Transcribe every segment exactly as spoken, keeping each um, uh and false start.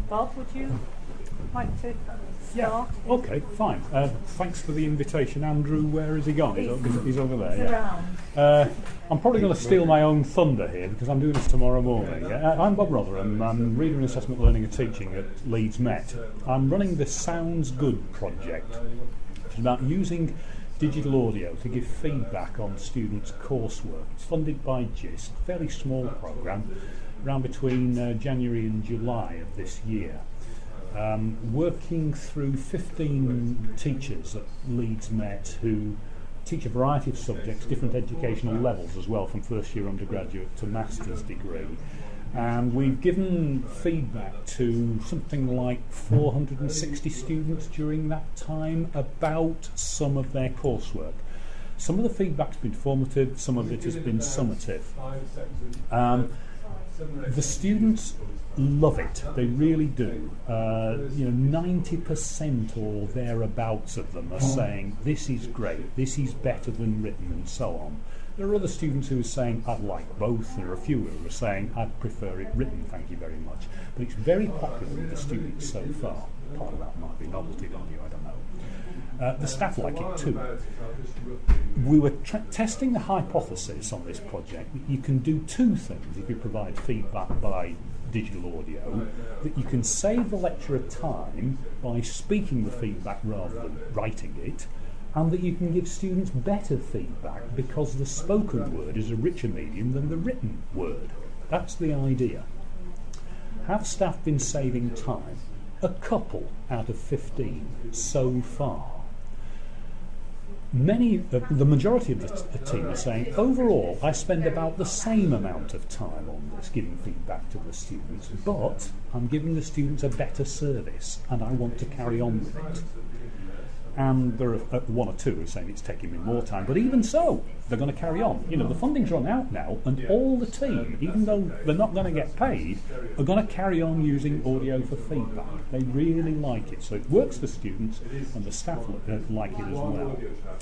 Bob, would you like to Yeah, start? okay, fine. Uh, thanks for the invitation. Andrew, where has he gone? He's, He's- he's over there, He's yeah. around. Uh, I'm probably going to steal my own thunder here because I'm doing this tomorrow morning. Uh, I'm Bob Rotherham. I'm Reader and Assessment Learning and Teaching at Leeds Met. I'm running the Sounds Good project, which is about using digital audio to give feedback on students' coursework. It's funded by GIST, fairly small programme, around between uh, January and July of this year. Um, working through fifteen teachers at Leeds Met who teach a variety of subjects, different educational levels as well, from first year undergraduate to master's degree. And we've given feedback to something like four hundred sixty students during that time about some of their coursework. Some of the feedback's been formative, some of it has been summative. Um, the students love it, they really do. Uh, you know, ninety percent or thereabouts of them are saying, this is great, this is better than written, and so on. There are other students who are saying, I'd like both. There are a few who are saying, I'd prefer it written, thank you very much. But it's very popular with the students so far. Part of that might be novelty value, I don't know. Uh, the staff like it too. We were tra- testing the hypothesis on this project that you can do two things if you provide feedback by digital audio, that you can save the lecturer time by speaking the feedback rather than writing it, and that you can give students better feedback because the spoken word is a richer medium than the written word. That's the idea. Have staff been saving time? A couple out of fifteen so far. Many, uh, the majority of the, t- the team are saying, overall, I spend about the same amount of time on this, giving feedback to the students, but I'm giving the students a better service, and I want to carry on with it. And there are uh, one or two who are saying it's taking me more time, but even so, they're going to carry on. You know, the funding's run out now, and all the team, even though they're not going to get paid, are going to carry on using audio for feedback. They really like it, so it works for students, and the staff uh, like it as well.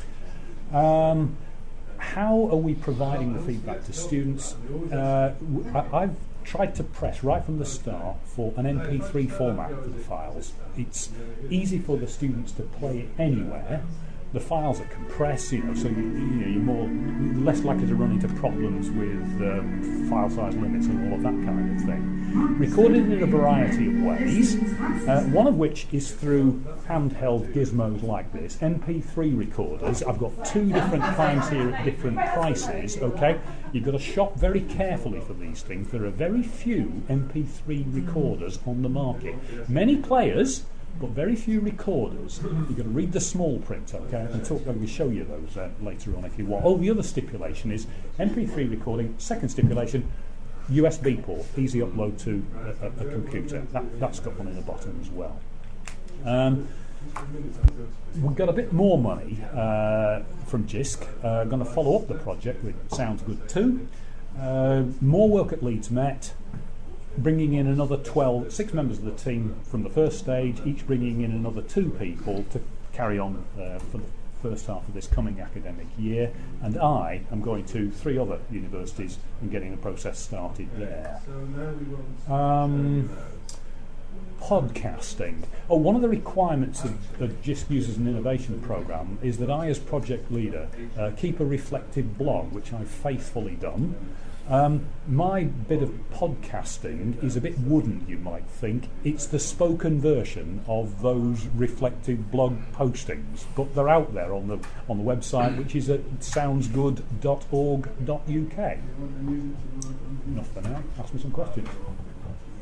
Um, how are we providing the feedback to students? Uh, w- I, I've tried to press right from the start for an M P three format for the files. It's easy for the students to play it anywhere. The files are compressed, you know, so you, you know, you're more less likely to run into problems with um, file size limits and all of that kind of thing. Recorded in a variety of ways, uh, one of which is through handheld gizmos like this. M P three recorders, I've got two different kinds here at different prices, okay? You've got to shop very carefully for these things. There are very few M P three recorders on the market. Many players, but very few recorders. You've got to read the small print, okay? I can, talk, I can show you those uh, later on if you want. Oh, the other stipulation is M P three recording. Second stipulation, U S B port, easy upload to a, a, a computer. That, that's got one in the bottom as well. Um, we've got a bit more money uh, from GISC. Uh, going to follow up the project with Sounds Good too. Uh, more work at Leeds Met. Bringing in another twelve, six members of the team from the first stage, each bringing in another two people to carry on uh, for the first half of this coming academic year. And I am going to three other universities and getting the process started there. Um, podcasting. Oh, one of the requirements of the GISC Users and Innovation Programme is that I, as project leader, uh, keep a reflective blog, which I've faithfully done. Um, my bit of podcasting is a bit wooden, you might think. It's the spoken version of those reflective blog postings, but they're out there on the on the website, which is at sounds good dot org dot U K. Enough for now. Ask me some questions.